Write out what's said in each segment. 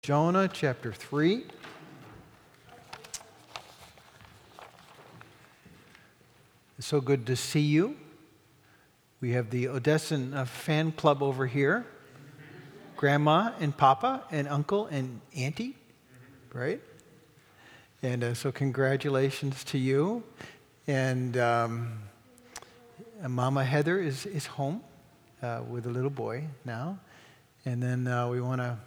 Jonah chapter 3. It's so good to see you. We have the Odessan fan club over here. Grandma and Papa and Uncle and Auntie, right? And so congratulations to you. And Mama Heather is home with a little boy now. And then we want to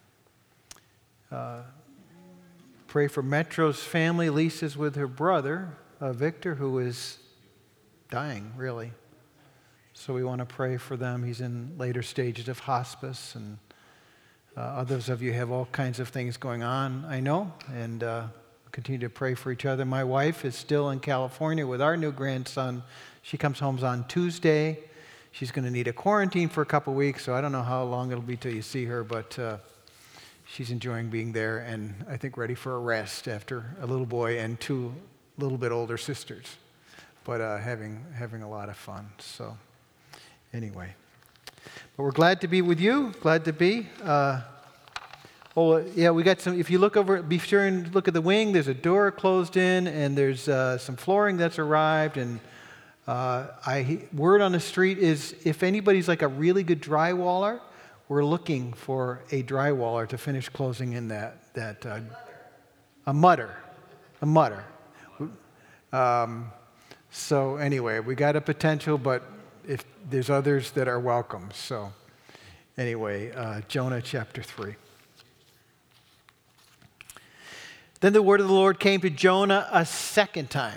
pray for Metro's family. Lisa's with her brother, Victor, who is dying, really. So we want to pray for them. He's in later stages of hospice, and others of you have all kinds of things going on, I know, and continue to pray for each other. My wife is still in California with our new grandson. She comes home on Tuesday. She's going to need a quarantine for a couple weeks, so I don't know how long it'll be till you see her, but she's enjoying being there and I think ready for a rest after a little boy and two little bit older sisters, but having a lot of fun. So anyway, but we're glad to be with you. Glad to be. We got some. If you look over, be sure and look at the wing. There's a door closed in, and there's some flooring that's arrived. And word on the street is if anybody's like a really good drywaller, we're looking for a drywaller to finish closing in a mutter. So anyway, we got a potential, but if there's others that are welcome. So anyway, Jonah chapter 3. Then the word of the Lord came to Jonah a second time.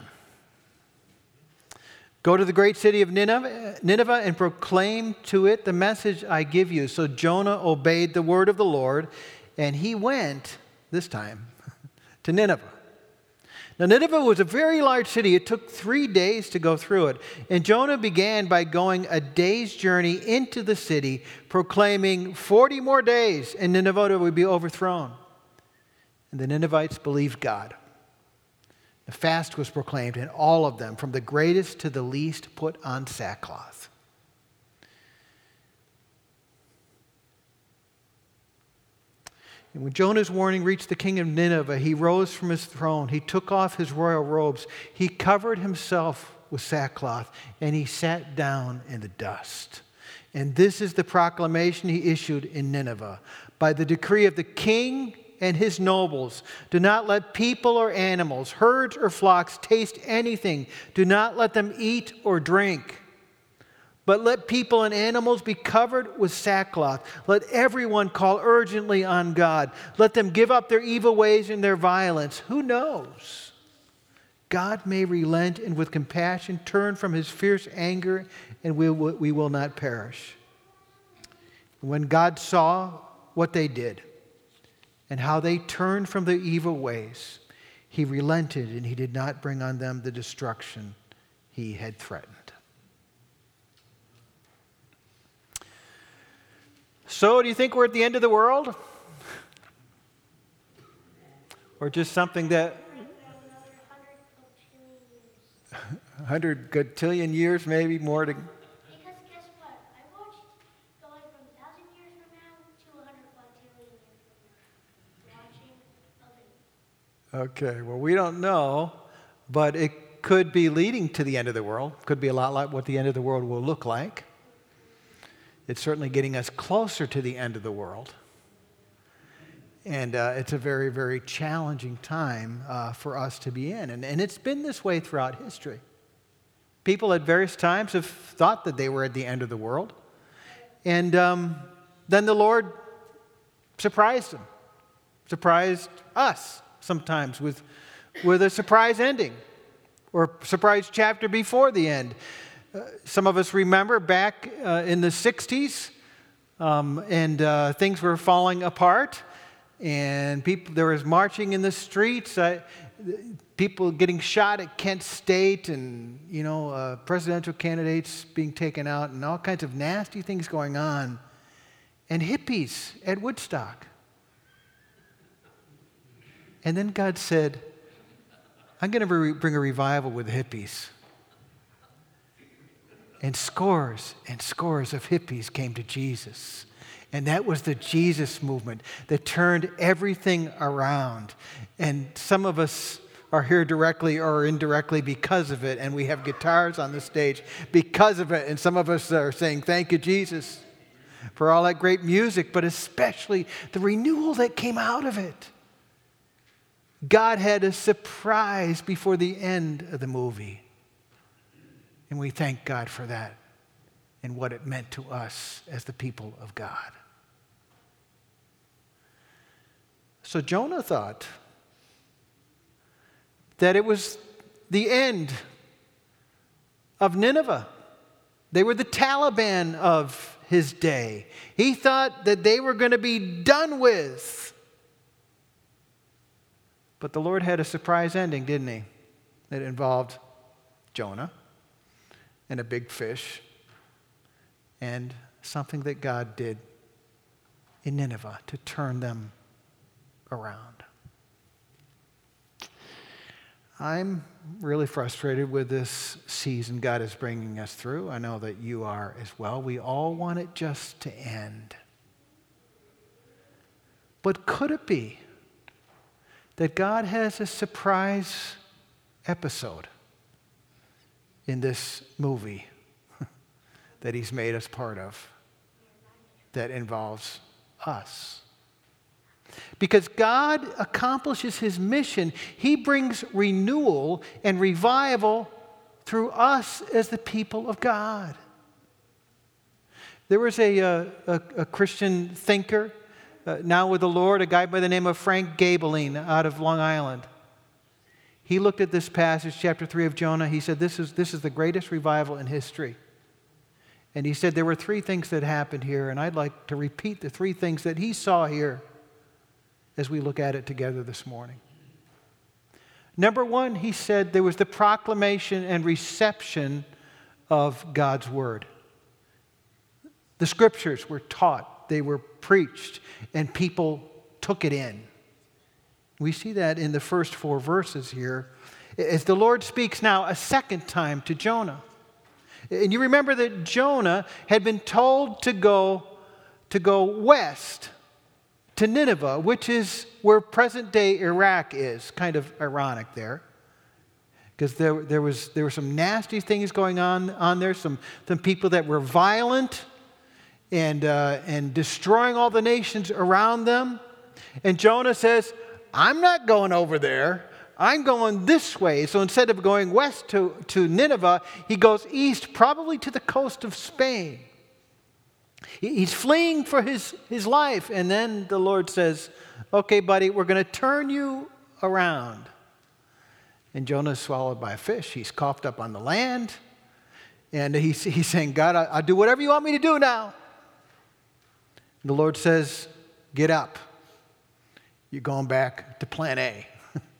Go to the great city of Nineveh and proclaim to it the message I give you. So Jonah obeyed the word of the Lord, and he went, this time, to Nineveh. Now Nineveh was a very large city. It took 3 days to go through it. And Jonah began by going a day's journey into the city, proclaiming 40 more days, and Nineveh would be overthrown. And the Ninevites believed God. The fast was proclaimed, and all of them, from the greatest to the least, put on sackcloth. And when Jonah's warning reached the king of Nineveh, he rose from his throne. He took off his royal robes. He covered himself with sackcloth, and he sat down in the dust. And this is the proclamation he issued in Nineveh. By the decree of the king and his nobles, do not let people or animals, herds or flocks taste anything. Do not let them eat or drink. But let people and animals be covered with sackcloth. Let everyone call urgently on God. Let them give up their evil ways and their violence. Who knows? God may relent and with compassion turn from his fierce anger, and we will not perish. When God saw what they did, and how they turned from their evil ways, he relented and he did not bring on them the destruction he had threatened. So, do you think we're at the end of the world? Or just something that 100 cotillion years, maybe more to... Okay, well, we don't know, but it could be leading to the end of the world. Could be a lot like what the end of the world will look like. It's certainly getting us closer to the end of the world. And it's a very, very challenging time for us to be in. And it's been this way throughout history. People at various times have thought that they were at the end of the world. And then the Lord surprised them, surprised us. Sometimes with a surprise ending or surprise chapter before the end. Some of us remember back in the 60s and things were falling apart and there was marching in the streets, people getting shot at Kent State and, presidential candidates being taken out and all kinds of nasty things going on, and hippies at Woodstock. And then God said, I'm going to bring a revival with hippies. And scores of hippies came to Jesus. And that was the Jesus movement that turned everything around. And some of us are here directly or indirectly because of it, and we have guitars on the stage because of it. And some of us are saying, thank you, Jesus, for all that great music, but especially the renewal that came out of it. God had a surprise before the end of the movie. And we thank God for that and what it meant to us as the people of God. So Jonah thought that it was the end of Nineveh. They were the Taliban of his day. He thought that they were going to be done with. But the Lord had a surprise ending, didn't he? It involved Jonah and a big fish and something that God did in Nineveh to turn them around. I'm really frustrated with this season God is bringing us through. I know that you are as well. We all want it just to end. But could it be that God has a surprise episode in this movie that He's made us part of that involves us? Because God accomplishes His mission. He brings renewal and revival through us as the people of God. There was a Christian thinker now with the Lord, a guy by the name of Frank Gabeling out of Long Island. He looked at this passage, chapter 3 of Jonah. He said, this is the greatest revival in history. And he said there were three things that happened here, and I'd like to repeat the three things that he saw here as we look at it together this morning. Number one, he said there was the proclamation and reception of God's word. The scriptures were taught, they were preached, and people took it in. We see that in the first 4 verses here, as the Lord speaks now a second time to Jonah. And you remember that Jonah had been told to go west to Nineveh, which is where present-day Iraq is. Kind of ironic there, because there were some nasty things going on there, some people that were violent and destroying all the nations around them. And Jonah says, I'm not going over there. I'm going this way. So instead of going west to Nineveh, he goes east, probably to the coast of Spain. He's fleeing for his life. And then the Lord says, okay, buddy, we're going to turn you around. And Jonah's swallowed by a fish. He's coughed up on the land. And he's saying, God, I'll do whatever you want me to do now. The Lord says, get up. You're going back to plan A.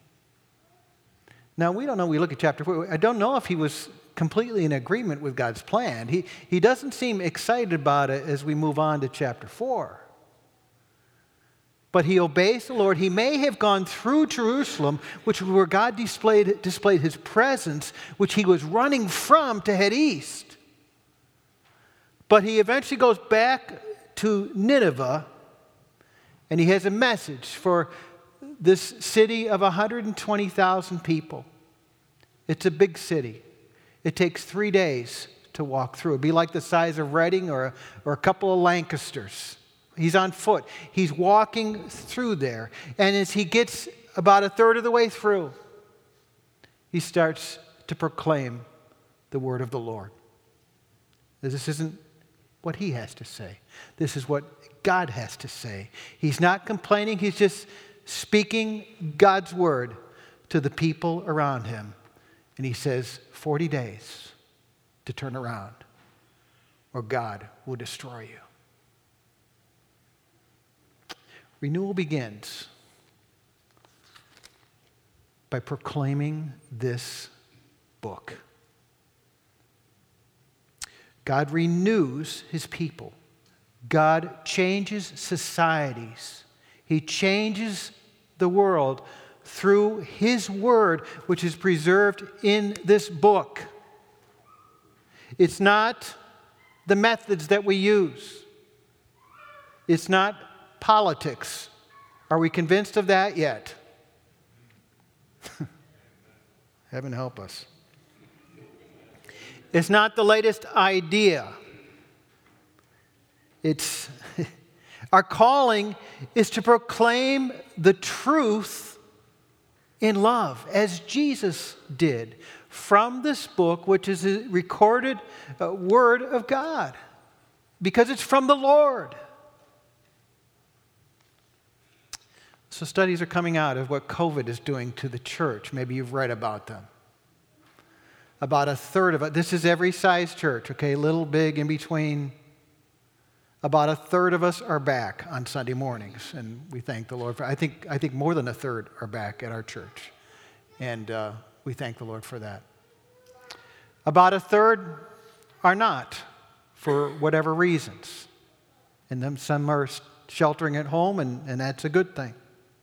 Now, we don't know. We look at chapter 4. I don't know if he was completely in agreement with God's plan. He doesn't seem excited about it as we move on to chapter 4. But he obeys the Lord. He may have gone through Jerusalem, which was where God displayed his presence, which he was running from to head east. But he eventually goes back to Nineveh, and he has a message for this city of 120,000 people. It's a big city. It takes 3 days to walk through. It'd be like the size of Reading or a couple of Lancasters. He's on foot. He's walking through there. And as he gets about a third of the way through, he starts to proclaim the word of the Lord. This isn't what he has to say. This is what God has to say. He's not complaining. He's just speaking God's word to the people around him. And he says, 40 days to turn around, or God will destroy you. Renewal begins by proclaiming this book. God renews his people. God changes societies. He changes the world through his word, which is preserved in this book. It's not the methods that we use. It's not politics. Are we convinced of that yet? Heaven help us. It's not the latest idea. It's our calling is to proclaim the truth in love, as Jesus did, from this book, which is a recorded word of God, because it's from the Lord. So studies are coming out of what COVID is doing to the church. Maybe you've read about them. About a third of it, this is every size church, okay, little, big, in between. About a third of us are back on Sunday mornings, and we thank the Lord for. I think more than a third are back at our church, and we thank the Lord for that. About a third are not, for whatever reasons, and then some are sheltering at home, and that's a good thing.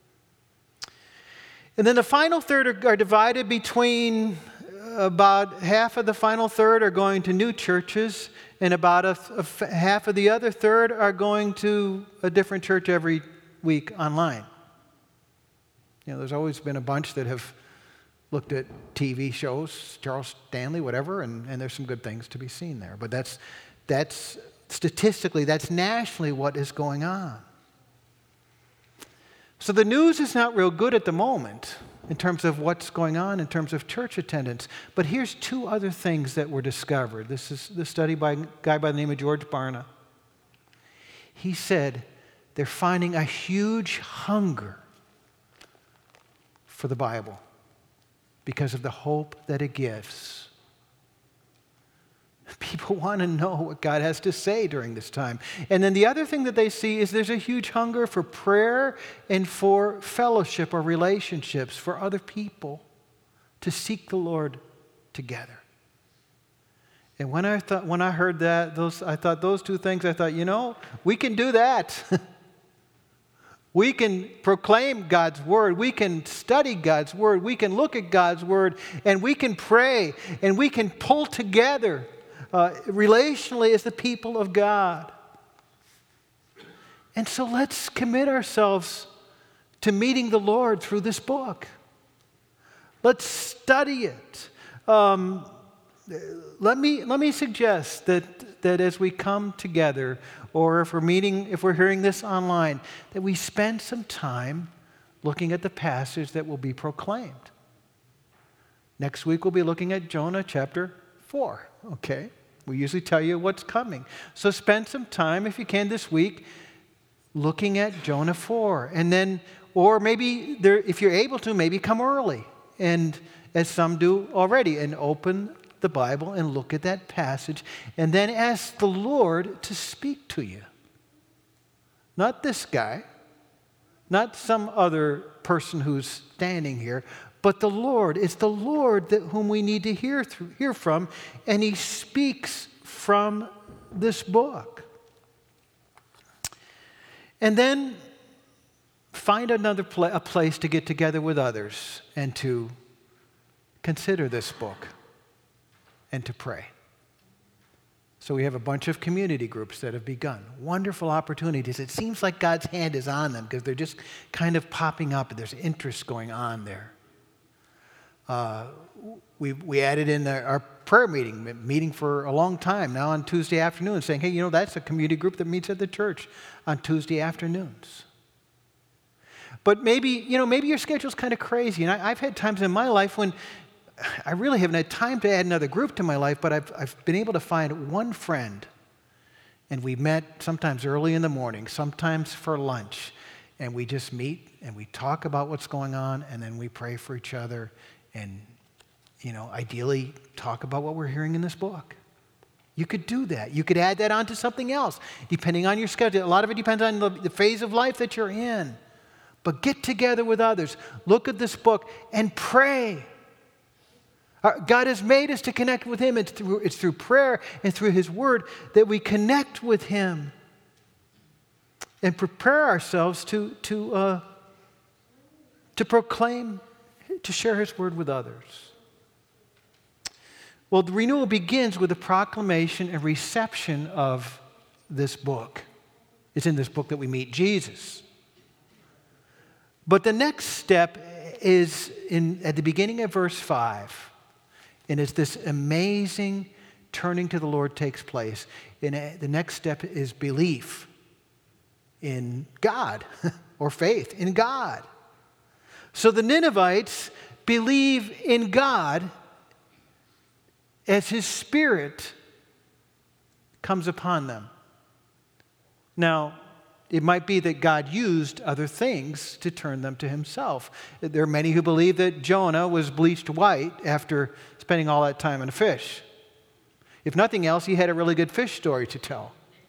And then the final third are divided between about half of the final third are going to new churches, and about half of the other third are going to a different church every week online. You know, there's always been a bunch that have looked at TV shows, Charles Stanley, whatever, and there's some good things to be seen there. But that's statistically, that's nationally what is going on. So the news is not real good at the moment in terms of what's going on in terms of church attendance. But here's two other things that were discovered. This is the study by a guy by the name of George Barna. He said they're finding a huge hunger for the Bible because of the hope that it gives. People want to know what God has to say during this time. And then the other thing that they see is there's a huge hunger for prayer and for fellowship or relationships for other people to seek the Lord together. And when I heard that, I thought those two things, I thought, you know, we can do that. We can proclaim God's word. We can study God's word. We can look at God's word, and we can pray, and we can pull together relationally as the people of God. And so let's commit ourselves to meeting the Lord through this book. Let's study it. Let me suggest that as we come together, or if we're hearing this online, that we spend some time looking at the passage that will be proclaimed. Next week we'll be looking at Jonah chapter 4, okay? We usually tell you what's coming. So spend some time, if you can, this week looking at Jonah 4. And then, or maybe, if you're able to, maybe come early, and as some do already, and open the Bible and look at that passage, and then ask the Lord to speak to you. Not this guy, not some other person who's standing here, but the Lord. It's the Lord whom we need to hear from, and He speaks from this book. And then find a place to get together with others and to consider this book and to pray. So we have a bunch of community groups that have begun. Wonderful opportunities. It seems like God's hand is on them because they're just kind of popping up. There's interest going on there. We added in our prayer meeting for a long time now on Tuesday afternoon, saying, hey, you know, that's a community group that meets at the church on Tuesday afternoons. But maybe your schedule's kind of crazy. And I've had times in my life when I really haven't had time to add another group to my life, but I've been able to find one friend. And we met sometimes early in the morning, sometimes for lunch. And we just meet and we talk about what's going on, and then we pray for each other. And, ideally talk about what we're hearing in this book. You could do that. You could add that on to something else, depending on your schedule. A lot of it depends on the phase of life that you're in. But get together with others. Look at this book and pray. God has made us to connect with Him. It's through prayer and through His Word that we connect with Him and prepare ourselves to proclaim, to share His Word with others. Well, the renewal begins with the proclamation and reception of this book. It's in this book that we meet Jesus. But the next step is at the beginning of verse 5. And it's this amazing turning to the Lord takes place. And the next step is belief in God or faith in God. So the Ninevites believe in God as His Spirit comes upon them. Now, it might be that God used other things to turn them to Himself. There are many who believe that Jonah was bleached white after spending all that time in a fish. If nothing else, he had a really good fish story to tell.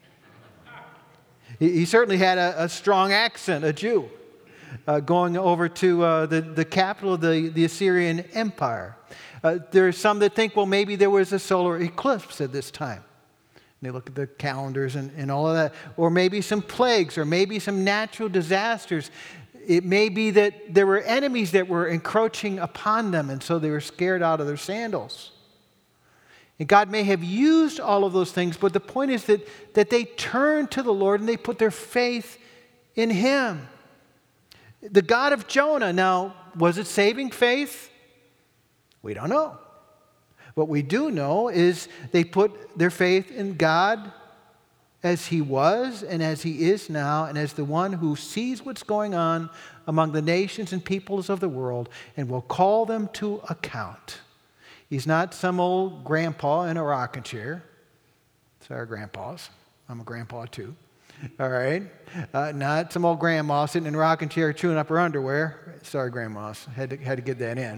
He certainly had a strong accent, a Jew, going over to the capital of the Assyrian Empire. There are some that think, well, maybe there was a solar eclipse at this time. They look at the calendars and all of that. Or maybe some plagues, or maybe some natural disasters. It may be that there were enemies that were encroaching upon them, and so they were scared out of their sandals. And God may have used all of those things, but the point is that they turned to the Lord and they put their faith in Him. The God of Jonah, now, was it saving faith? We don't know. What we do know is they put their faith in God as He was and as He is now, and as the one who sees what's going on among the nations and peoples of the world and will call them to account. He's not some old grandpa in a rocking chair. Sorry, grandpas. I'm a grandpa too. All right? Not some old grandma sitting in a rocking chair chewing up her underwear. Sorry, grandmas. Had to get that in.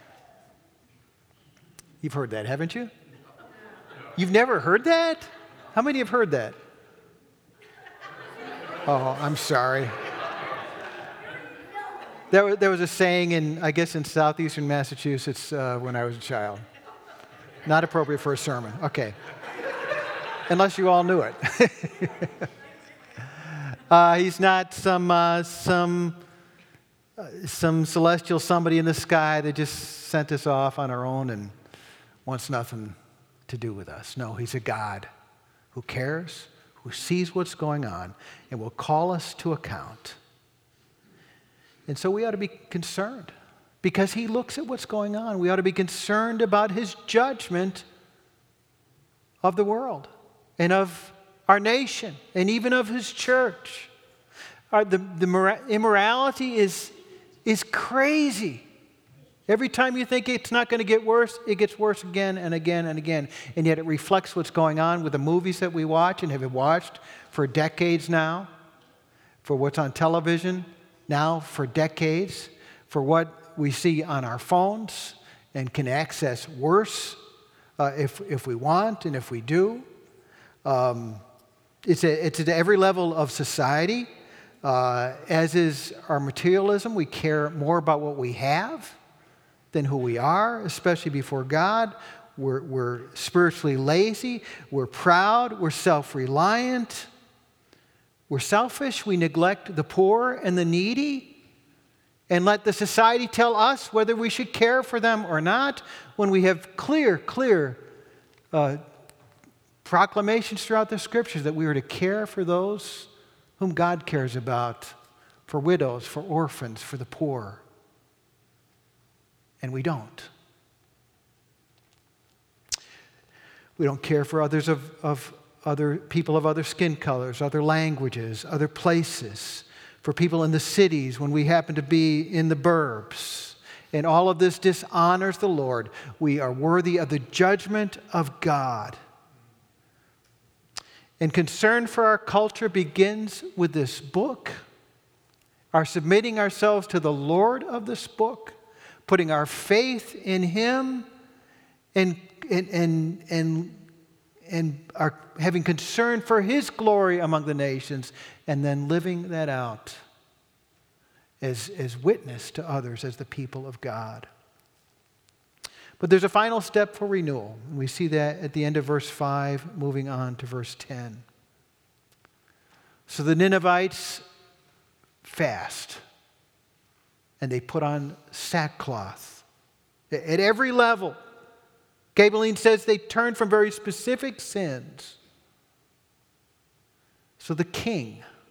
You've heard that, haven't you? You've never heard that? How many have heard that? Oh, I'm sorry. There was a saying I guess in southeastern Massachusetts when I was a child. Not appropriate for a sermon. Okay. Unless you all knew it. He's not some celestial somebody in the sky that just sent us off on our own and wants nothing to do with us. No, He's a God who cares, who sees what's going on, and will call us to account. And so we ought to be concerned because He looks at what's going on. We ought to be concerned about His judgment of the world and of our nation and even of His church. The immorality is crazy. Every time you think it's not going to get worse, it gets worse again and again and again. And yet it reflects what's going on with the movies that we watch and have watched for decades now, for what's on television now for decades, for what we see on our phones and can access worse if we want and if we do. It's at every level of society, as is our materialism. We care more about what we have than who we are, especially before God. We're spiritually lazy. We're proud. We're self-reliant. We're selfish. We neglect the poor and the needy and let the society tell us whether we should care for them or not, when we have clear proclamations throughout the Scriptures that we are to care for those whom God cares about, for widows, for orphans, for the poor. And we don't. We don't care for others of other people of other skin colors, other languages, other places, for people in the cities when we happen to be in the burbs. And all of this dishonors the Lord. We are worthy of the judgment of God. And concern for our culture begins with this book, our submitting ourselves to the Lord of this book, putting our faith in Him, and are having concern for His glory among the nations, and then living that out as witness to others as the people of God. But there's a final step for renewal. And we see that at the end of verse 5, moving on to verse 10. So the Ninevites fast, and they put on sackcloth at every level. Gabeline says they turned from very specific sins. So the king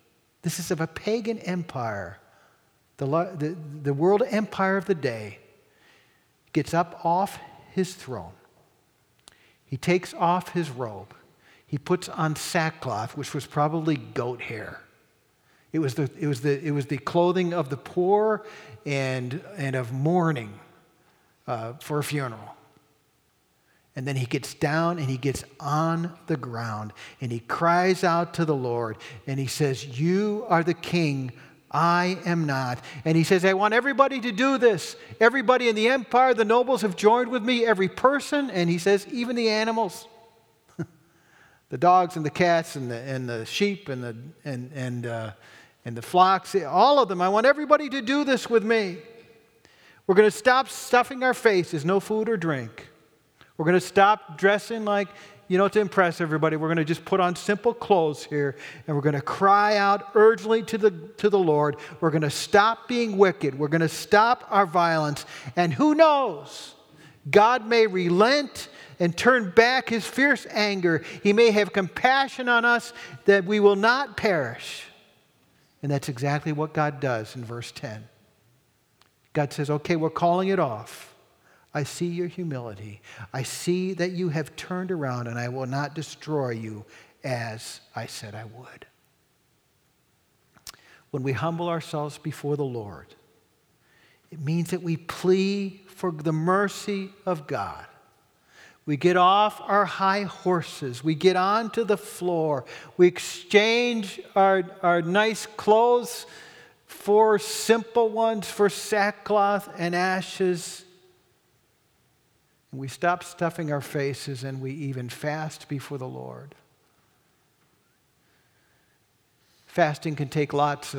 This is of a pagan empire. The world empire of the day gets up off his throne. He takes off his robe. He puts on sackcloth, which was probably goat hair. It was the clothing of the poor and of mourning for a funeral. And then he gets down and he gets on the ground and he cries out to the Lord and he says, "You are the king, I am not." And he says, "I want everybody to do this. Everybody in the empire, the nobles have joined with me, every person." And he says, even the animals, the dogs and the cats and the sheep and the flocks, all of them. I want everybody to do this with me. We're going to stop stuffing our faces, no food or drink. We're going to stop dressing like, to impress everybody. We're going to just put on simple clothes here, and we're going to cry out urgently to the Lord. We're going to stop being wicked. We're going to stop our violence. And who knows? God may relent and turn back his fierce anger. He may have compassion on us that we will not perish. And that's exactly what God does in verse 10. God says, okay, we're calling it off. I see your humility. I see that you have turned around, and I will not destroy you as I said I would. When we humble ourselves before the Lord, it means that we plea for the mercy of God. We get off our high horses. We get onto the floor. We exchange our nice clothes for simple ones, for sackcloth and ashes. And we stop stuffing our faces and we even fast before the Lord. Fasting can take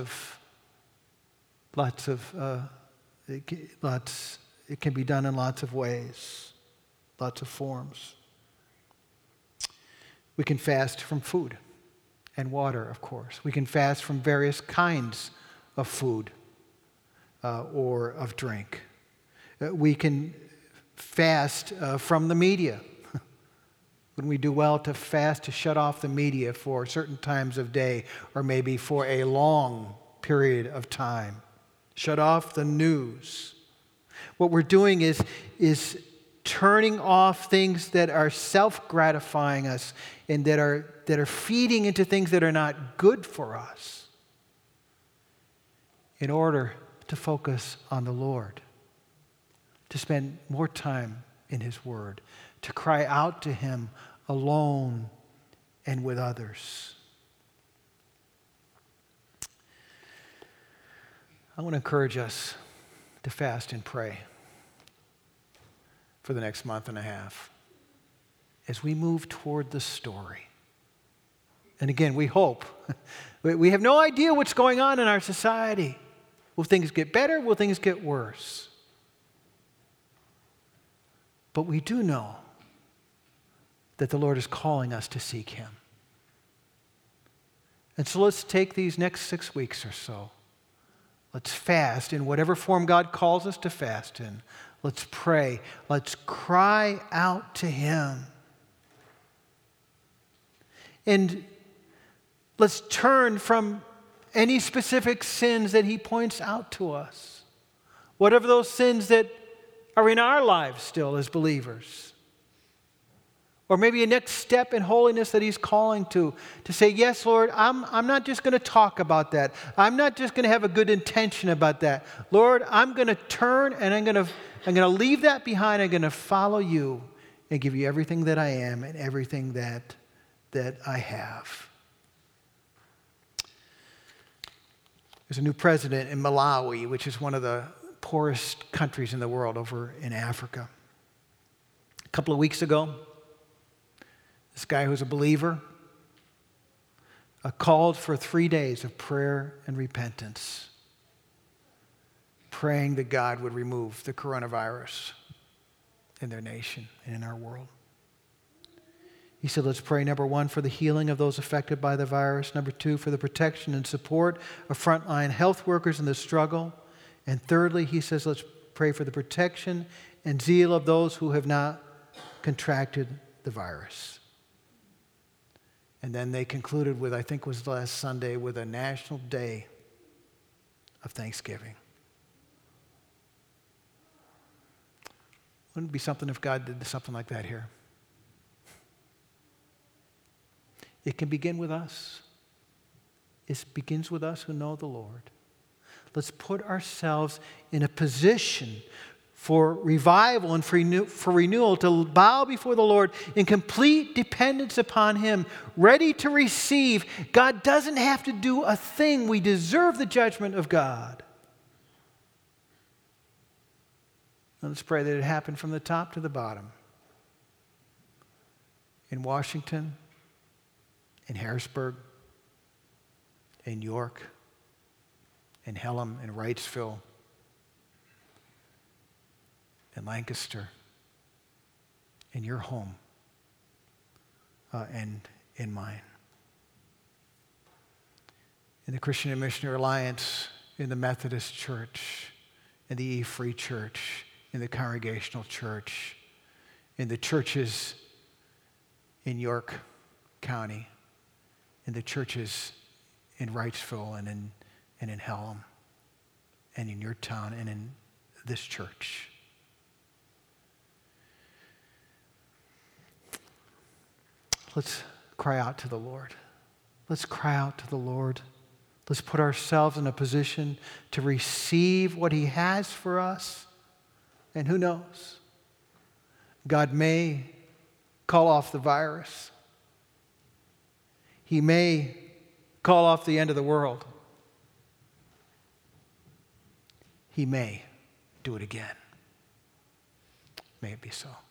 it can be done in lots of ways, lots of forms. We can fast from food and water, of course. We can fast from various kinds of food or of drink. We can fast from the media. When we do well to fast, to shut off the media for certain times of day or maybe for a long period of time. Shut off the news. What we're doing is turning off things that are self-gratifying us and that are feeding into things that are not good for us in order to focus on the Lord, to spend more time in his word, to cry out to him alone and with others. I want to encourage us to fast and pray for the next month and a half as we move toward the story. And again, we hope. We have no idea what's going on in our society. Will things get better? Will things get worse? But we do know that the Lord is calling us to seek him. And so let's take these next 6 weeks or so. Let's fast in whatever form God calls us to fast in. Let's pray. Let's cry out to him. And let's turn from any specific sins that he points out to us. Whatever those sins that are in our lives still as believers. Or maybe a next step in holiness that he's calling to say, yes, Lord, I'm not just going to talk about that. I'm not just going to have a good intention about that. Lord, I'm going to turn and I'm going to leave that behind. I'm going to follow you and give you everything that I am and everything that I have. There's a new president in Malawi, which is one of the poorest countries in the world over in Africa. A couple of weeks ago, this guy who's a believer called for 3 days of prayer and repentance, praying that God would remove the coronavirus in their nation and in our world. He said, let's pray, number one, for the healing of those affected by the virus. Number two, for the protection and support of frontline health workers in the struggle. And thirdly, he says, let's pray for the protection and zeal of those who have not contracted the virus. And then they concluded with, I think it was last Sunday, with a national day of Thanksgiving. Wouldn't it be something if God did something like that here? It can begin with us. It begins with us who know the Lord. Let's put ourselves in a position for revival and for renewal, to bow before the Lord in complete dependence upon Him, ready to receive. God doesn't have to do a thing. We deserve the judgment of God. Let's pray that it happen from the top to the bottom. In Washington, in Harrisburg, in York, in Hellam, in Wrightsville, in Lancaster, in your home, and in mine. In the Christian and Missionary Alliance, in the Methodist Church, in the E-Free Church, in the Congregational Church, in the churches in York County, in the churches in Wrightsville and in Hellam, and in your town and in this church. Let's cry out to the Lord. Let's cry out to the Lord. Let's put ourselves in a position to receive what He has for us. And who knows? God may call off the virus. He may call off the end of the world. He may do it again. May it be so.